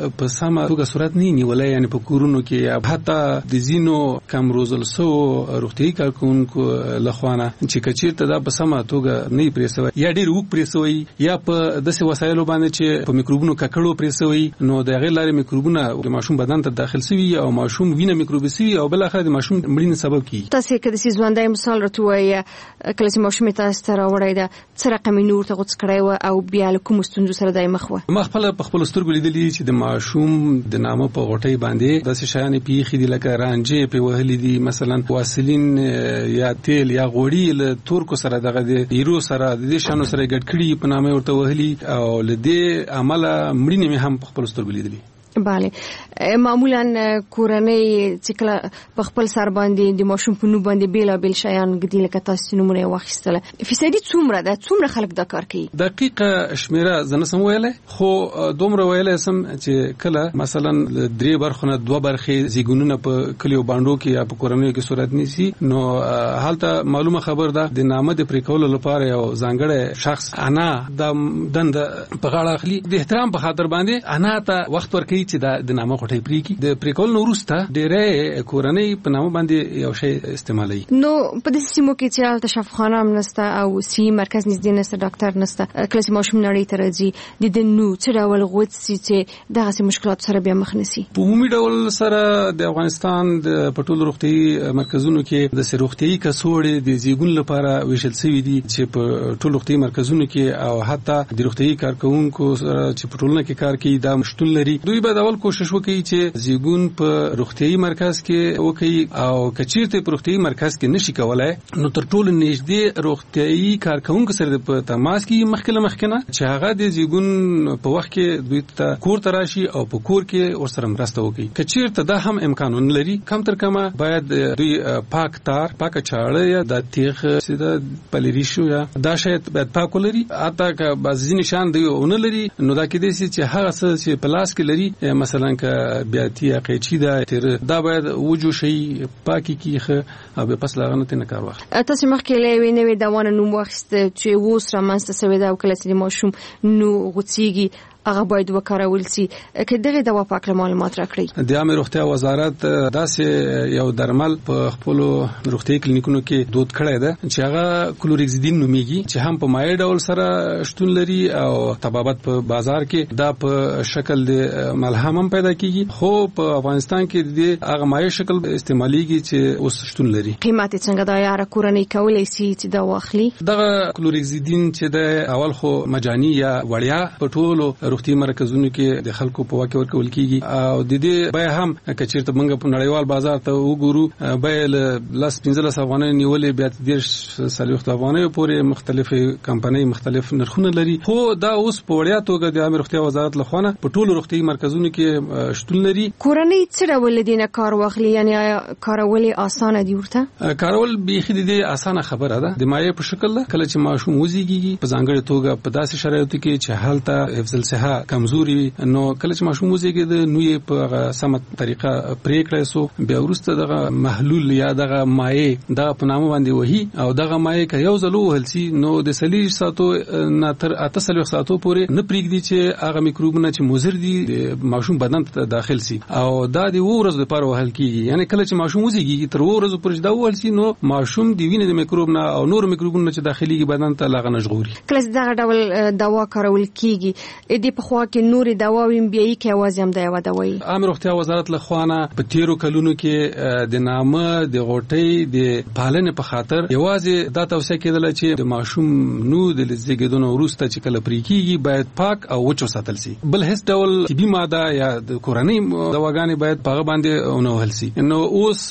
په سمه توګه صورت نه نیولای، یعنی په کورونو کې حتی د زینو کم روزل سو روغتي کارکونکو لخوانه چې کچیرته دا په سمه توګه نه پریسوي یا ډیر وک پریسوي یا په داسې وسایلو باندې چې په میکروبونو ککړو پریسوي، نو د غیر لارې میکروبونه د ماشوم بدن ته داخل سوي او ماشوم وینه میکروبي سوي او بل اخر د ماشوم مړینې سبب کیږي. تاسو کې د ژوندۍ مثال راټوي کله چې ماشوم تاسو ته راوړی دا څه رقم نور ته غوڅ کړی او بیا له کوم ستونزو سره دای مخ و؟ ما خپل سترګو لیدلی چې د ماشوم د نامه په غوټۍ باندې داسې شیان پیخي دي لکه رانجې په وهلي دي، مثلا واسلین یا تیل یا غوړی له تورکو سره دغه د ایرو سره د دې شانو سره ګډ کړي په نامه ورته وهلي او له دې عمله مړینې مې هم په خپل سترګو لیدلی. بله، معمولا کورنۍ چې کله په خپل سر باندې د ماشوم په نوم باندې بیلابیل شیان ګدي لکه تاسو نمونه واخیستله، فیصدي څومره خلک دا کار کوي؟ دقیقه شمیره زنه سم ویلای، خو دومره ویلای سم چې کله مثلا 3 برخونه 2 برخې زیګونونه په کلیو باندې کې یا په کورنۍ کې صورت نیسي، نو حالته معلومه خبر ده د نامه د پریکول لپاره یو ځانګړی شخص انا د دند په غاړه اخلي، د احترام په خاطر باندې انا ته وخت ورکړي چې د نامه غټي پریکی د پریکول نو وروسته ډېرې کورنۍ په نامه باندې یو شی استعمالوي. نو په دې سیمو کې چې تشفخانه هم نشته او سی مرکز نږدې نشته، ډاکټر نشته، کله چې ماشوم نړۍ ته راځي د نو څه ډول غوڅي چې دغه مشکلات سره بیا مخ نشي؟ په عمومي ډول سره د افغانستان د پټول روغتي مرکزونو کې د روغتي کڅوړې د زیګون لپاره ویشل شوی دي چې په ټول روغتي مرکزونو کې او حتی د روغتي کارکونکو سره چې پټولونه کې کار کوي دا مشتون لري. دوی به اول کوشش وکړي چې زیګون په روغتيایي مرکز کې وکړي او کچیرته په روغتيایي مرکز کې نشي کولای نو تر ټولو نږدې روغتيایي کارکونکو سره په تماس کې مخکنه چې هغه د زیګون په وخت کې دوی ته کور ته راشي او په کور کې ورسره مرسته وکړي. کچیرته دا هم امکان لري، کم تر کمه باید دوی پاک تار، پاک چاړه یا د تیغ سیده پلیریشو یا دا شاید باید پاک ولري، اته که بعضی نشان دی اون لري نو دا کې دي چې هغه څه چې پلاس کې لري مثلا که بیاتی یا قیچی دا باید وجو شي پاکی کیخه او به پس لاغنه تنه کار واخلي. تاسو مخکې لوي نوې دوانه نوم واخیست چې ووس را منځته سوي دا کله چې ماشوم نو غوڅيږي هغه باید وکارول شي. که دغه دوا پاک معلومات راکړي. د عامه روغتیا وزارت داسې یو درمل په خپل روغتي کلینیکونو کې دود کړی ده چې هغه کلوریکزیدین نومیږي چې هم په مایع ډول سره شتون لري او طبابت په بازار کې دا په شکل د ملهم هم پیدا کیږي، خو په افغانستان کې د هغه مایع شکل استعماليږي چې اوس شتون لري. قیمت څنګه دا یاره کورنۍ کولای شي چې دا واخلي؟ دغه کلوریکزیدین چې د اول خو مجانی یا وړیا په ټولو روغتي مرکزونو کې د خلکو په واقع ورکول کیږي او د دې بیا هم کچیرته موږ په نړیوال بازار ته وګورو بیا لاس 15 افغانۍ نیولې بیا د سلوخت افغانۍ پورې مختلفه کمپنۍ مختلف نرخونه لري، خو دا اوس په وړیا توګه د عامه روغتیا وزارت لخوا په ټولو روغتي مرکزونو کې شتون لري. کورنۍ څه ډول دینه کار واخلي، یعنی کارول اسانه دی ورته؟ کارول بیخي د اسانه خبره ده، د مایع په شکل ده. کله چې ماشوم وزيږي په ځانګړي توګه په داسې شرایطو کې چې حالت حفظ الصحه کمزوري نو کله چې ماشوم وزيږي نو یې په سمه طریقه پریکړه سو بیا ورسته دغه محلول یا دغه مایع دغه په نامه باندې وਹੀ او دغه مایع که یو ځلو هلسي نو د سلیج ساتو نه تر 8 ساعتو پورې نه پریږدي چې هغه میکروبونه چې مضر دي د ماشوم بدن ته داخل سي او دا د ورځ لپاره وهل کیږي. یعنی کله چې ماشوم وزيږي تر ورځ پورې دا وهل سي نو ماشوم د وینې د میکروب نه او نور میکروبونه چې داخليږي بدن ته لاغه نشغوري. کله دغه ډول دوا کارول کیږي د په خوا کې نوري دواوي بیاي کې आवाज هم د یو دوايي. عامه روغتیا وزارت له خوانه په 13 کلونو کې د نامه د غوټۍ د پالنې په خاطر یوازې دا توصیه کېدله چې د ماشوم نو د زیږیدو وروسته چې کله پرې کیږي باید پاک او وچو ساتل شي، بل هیڅ ډول طبي ماده یا د کورنۍ دواګانې باید په باندې ونه وهل شي. نو اوس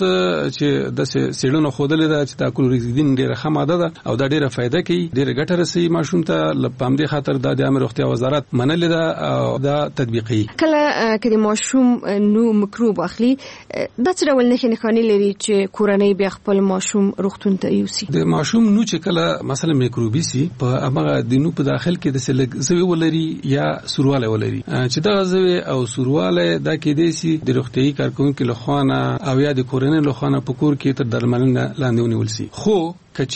چې د سیړونو خوده لیدا چې دا کلوریکزیدین ډیره ښه ماده ده او دا ډیره فائدہ کوي، ډیره ګټه رسي ماشوم ته، لپاره دې خاطر د عامه روغتیا وزارت منل ده او دا تطبیقي. کله کې ماشوم نو میکروب اخلي دا څه ډول نه خني لري چې کورنۍ بیا خپل ماشوم روغتون ته یوسي؟ د ماشوم نو چې کله مثلا میکروبي سي په هغه د نو په داخل کې د سلګ ولري یا سورواله ولري چې دا زوی او سورواله دا کې دي سي د روغتي کارکونکو لخوانه او یا د کورنۍ لخوانه په کور کې تر درملنه لاندې ونیول سي. خو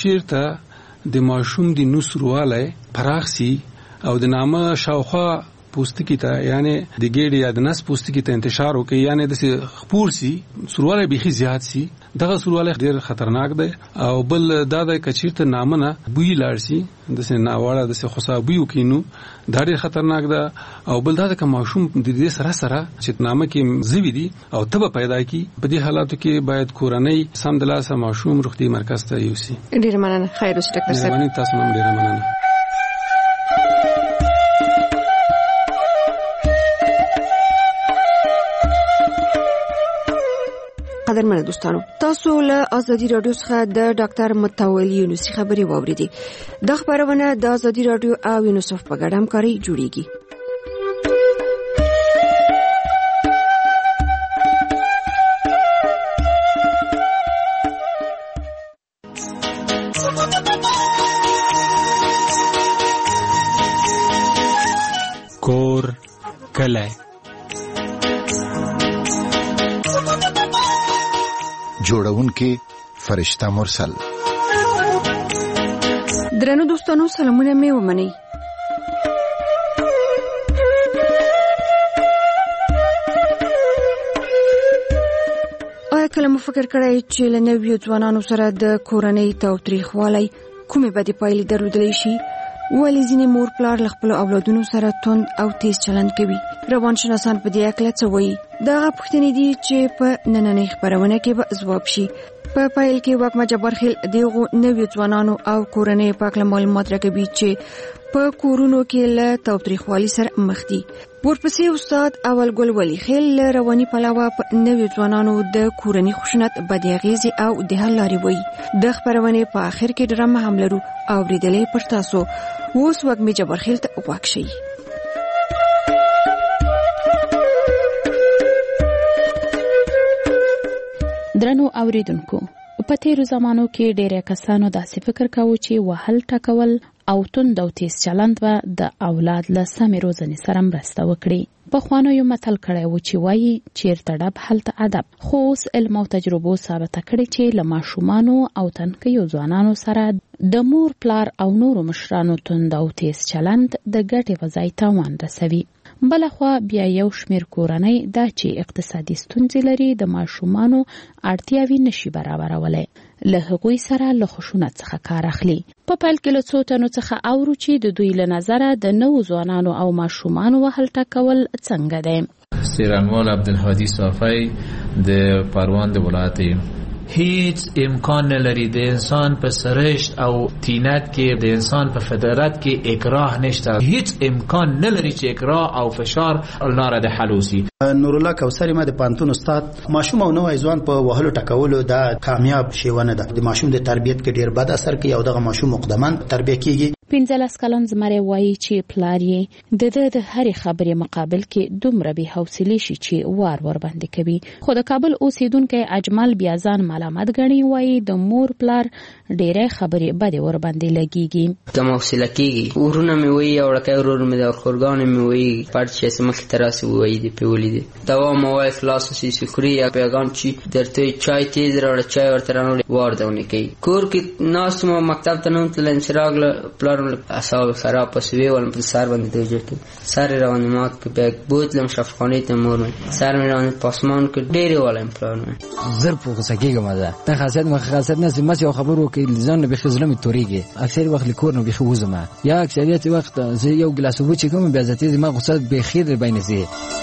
کچیرته د ماشوم د نو سورواله پراخ سي او د نامه شاوخوا پوستکی ته یعنی د ګېډې یا د نس پوستکی ته انتشار وکړي یعنی د خپور سي سورواله بيخي زیات سي دغه سورواله ډیر خطرناک دی او بل دا د کچیرته نامنه بوی لاړ سي د سه ناواړه د سه خصا بوی وکینو دا ډیر خطرناک ده او بل دا د ماشوم د دې سره چې نامه کې زوی دي او تبه پیدا کی په دې حالاتو کې باید کورنۍ سم د لاسه ماشوم روغتي مرکز ته یوسي. ډیر مننه. خیر اوسه ډاکټر صاحب. تاسو هم ډیر مننه. قدرمن دوستانو تاسو له ازادي رادیو څخه د ډاکټر متولي یونسي خبري واوریدي. د خبرونه د ازادي رادیو او یونیسف په ګډه همکاري جوړیږي. کور کله جوړونکي فرشته مرسل. درنو دوستانو سلامونه مې ومنئ. آیا کله مو فکر کړی چې له نویو ځوانانو سره د کورنۍ تاوتریخوالی کومې بدې پایلې درلودلی شي؟ ولې ځینې مور پلار له خپلو اولادونو سره توند او تیز چلند کوي؟ روانشناسان په دې اړه څه وایي؟ دغه پوښتنې دي چې په نننۍ خپرونه کې به ځواب شي. په پیل کې وګما جبرخیل دغه نویو ځوانانو او کورنۍ په اړه معلومات راکوي چې په کورونو کې له تاوتریخوالي سره مخ دي. ورپسې استاد اول ګل ولی خیل رواني پلاوه په نویو ځوانانو د کورنۍ خشونت بدیغیزي او د حل لارې وایي. د خپرونې په اخر کې ډرامه هم لرو او ریډلې پر تاسو. اوس وګما جبرخیل ته واکشي. درنو اوریدونکو په تیرو زمانو کې ډېر کسانو داسې فکر کاوه چې وهل ټکول او توند او تیز چلند به د اولاد له سمې روزنې سره مرسته وکړي. پخوانو یو متل کړی و چې وایي چیرته ډب هلته ادب. خو اوس علم او تجربو ثابته کړي چې له ماشومانو او تنکیو ځوانانو سره د مور پلار او نورو مشرانو توند او تیز چلند د ګټې په ځای تاوان رسوي. بلخوا بیا یو شمیر کورنۍ دا چې اقتصادي ستونزې لري د ماشومانو اړتیاوې نشي برابرولای له هغوی سره له خشونت څخه کار اخلي. په پیل کې له څو تنو څخه اورو چې د دوی له نظره د نوو ځوانانو او ماشومانو وهل ټکول څنګه دی. سیرانوال عبدالهادي صافی د پروان د ولایت هیڅ امکان نلري د انسان په سرشت او تینت کې د انسان په فطرت کې اکراه نشته. هیڅ امکان نلري چې اکراه او فشار لاره د حل وسی. نور الله کوثر ما د پانتون استاد ماشوم او نوې ځوان په وهلو ټکولو دا کامیاب شیونه ده. د ماشوم د تربیت کې ډیر بد اثر کوي او دغه ماشوم مقدمان تربیه کیږي. 15 کلن زمری وایي چې پلار یې د هرې خبرې مقابل کې دومره بې حوصلې شي چې وار باندې کوي. خو د کابل اوسیدونکو اجمل بیا ځان ملامت ګڼي. وایي د مور پلار ډېرې خبرې بدې ور باندې لګيږي. کم حوصله کیږي. ورونه مې وایي او لکه ورور مې د خورګان مې وایي پټ چې سمخ تراسي وایي دی په ولید دوا مو وای خلاص شي سکري یا پیغام چې درته چای تیز راوړ چای ورته رانول واردونه کوي. کور کې ناس مو مکتب ته نوم تل انشراغ اصاب خراب پسوی ولم پر سر باندې دوجته سر رواني مات کې بیگ بوتلم شفقانی ته مور مې سر مې رواني پاسمان کې ډېر ولم پلان مې زر په سکیګه مزه ته خاصیت مخ خاصیت نه سمه یو خبرو کې ځان به خزلم توريږي. اکثر وخت لیکور نو به خوزمه یا اکثریت وخت زه یو ګلاس وبو چې کوم بیا ذاتي ما غصه به خیر بین زی.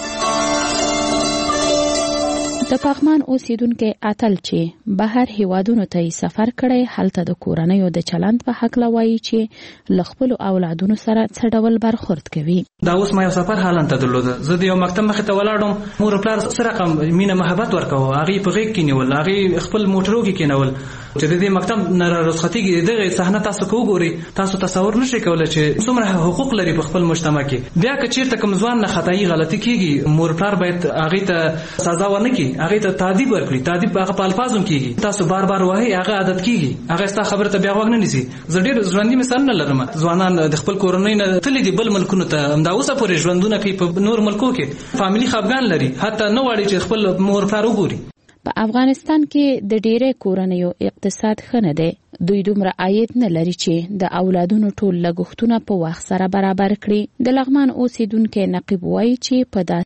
د پغمان اوسیدونکو اتل چې بهر هیوادونو ته سفر کړي هلته د کورنۍ د چلند په حق لوي چې لخپل اولادونو سره څه ډول برخورد کوي. دا اوس ما یو سفر حالت درلود. زه د یو مکتب مخ ته ولاړم. مور پلار سره رقم مینه محبت ورکاو. هغه په غیږ کې نیول. هغه خپل موټرو کې کېنول. چې د دې مکتب نه رخصتي دغه صحنه تاسو کوګوري تاسو تصور نشئ کولای چې څومره حقوق لري په خپل مجتمع کې. بیا که چیرته کوم ځوان نه خدای غلطي کیږي مور پلار باید هغه ته سزا ورنکړي. هغه ته تعذيب ورکړي. تعذيب هغه په الفاظو کېږي. تاسو بار بار وایي هغه عادت کېږي. هغه ستا خبره ته بیا وګ نه نيسي. زه ډېر ژوندۍ مثال نه لرم. ځوانان د خپل کورنۍ نه تللي دي بل ملکونو ته. همدا اوسه پورې ژوندونه کوي په نور ملکو کې. فاميلي خپګان لري. حتی نو واړي چې خپل مور پلار وګوري. په افغانستان کې د ډېرې کورنیو اقتصاد ښه نه دی. دوی دومره عاید نه لري چې د اولادونو ټول لګښتونه په وخت سره برابر کړي. د لغمان اوسیدونکو نقیب وایي چې په